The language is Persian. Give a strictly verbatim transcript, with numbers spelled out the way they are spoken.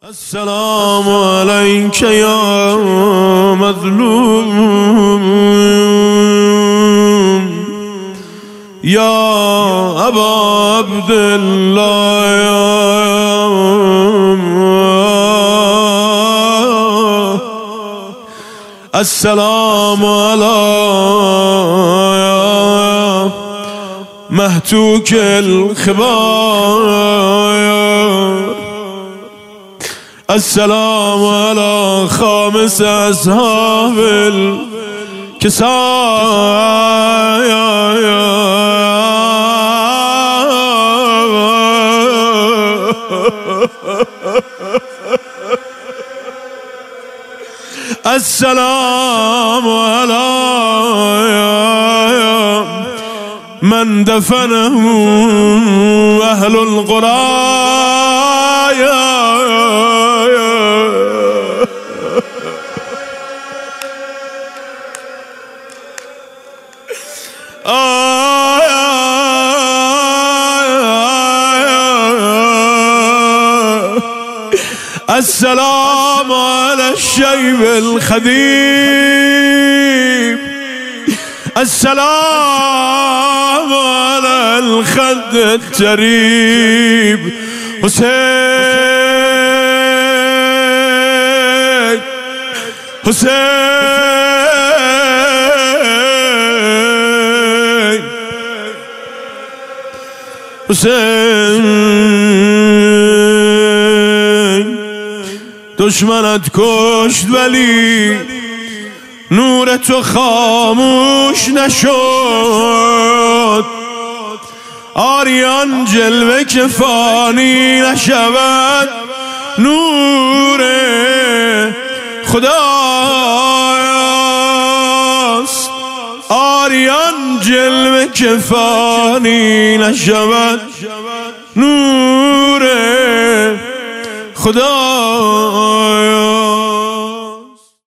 السلام عليك يا مظلوم يا أبا عبد الله السلام على مهتوك الخبايا السلام على خامس أصحاب الكسايا السلام على من دفنه أهل القرايا السلام على الشيب الخديم السلام على الخد التريب حسين حسين حسين دشمنت کشت ولی نور تو خاموش نشد آریان جلوه که فانی نشود نور خداست آریان جلوه که فانی نشود نور خدا